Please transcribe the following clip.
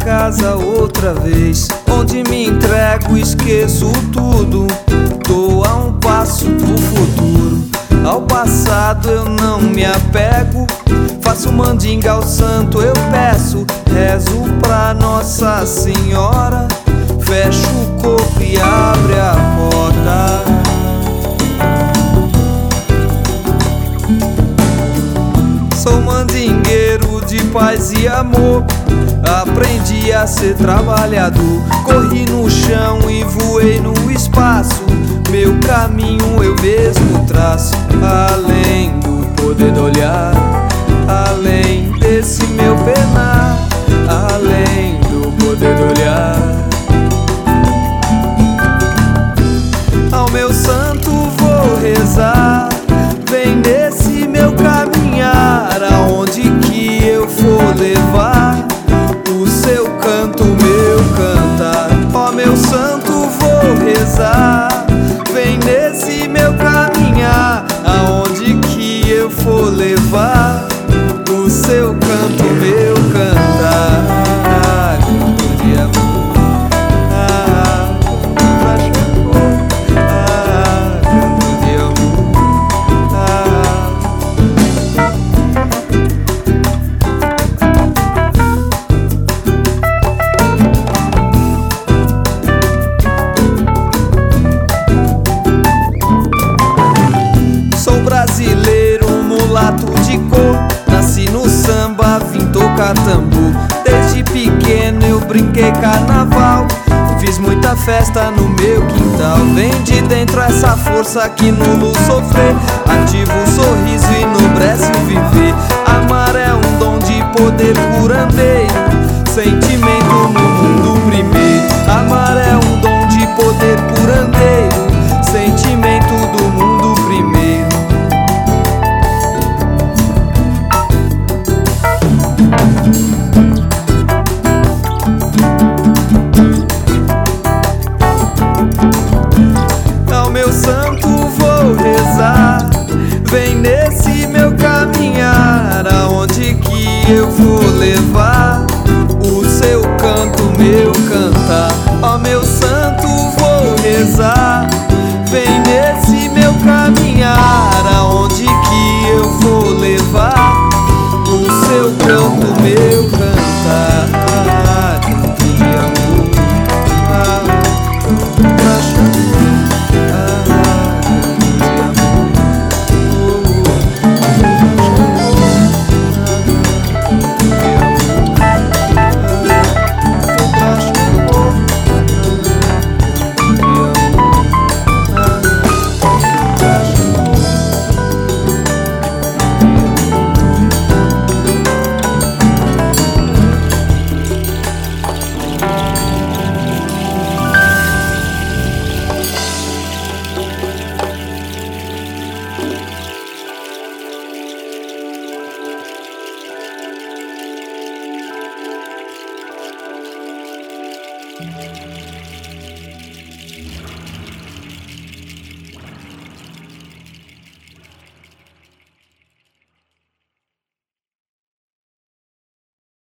casa outra vez, onde me entrego, esqueço tudo. Tô a um passo do futuro, ao passado eu não me apego. Faço mandinga ao santo, eu peço, rezo pra Nossa Senhora. Fecho o corpo e abre a porta. Sou mandingueiro de paz e amor, aprendi a ser trabalhador. Corri no chão e voei no espaço, meu caminho eu mesmo traço. Além do poder do olhar, além desse meu penar, além do poder do olhar. Ao meu santo vou rezar, vem nesse meu caminhar, aonde que eu for levar o seu canto, meu cantar. Ó meu santo vou rezar, vem nesse meu caminhar, aonde que eu for levar o seu canto, meu cantar. Canto de amor, canto de amor. Sou brasileiro, mulato de cor, nasci no samba, vim tocar tambor. Desde pequeno eu brinquei carnaval, fiz muita festa no meu quintal. Vem de dentro essa força que nulo sofrer, ativo o sorriso e enobrece o viver. Amar é um dom de poder curandeiro, sentimento no mundo primeiro. Amar é um dom de poder curandeiro, sentimento do mundo primeiro. Ao meu santo vou rezar, vem nesse meu caminhar, aonde que eu vou levar o seu canto, meu cantar. Ó meu santo vou rezar, vem nesse meu caminhar, aonde que eu vou levar o seu canto, meu cantar. Canto de amor,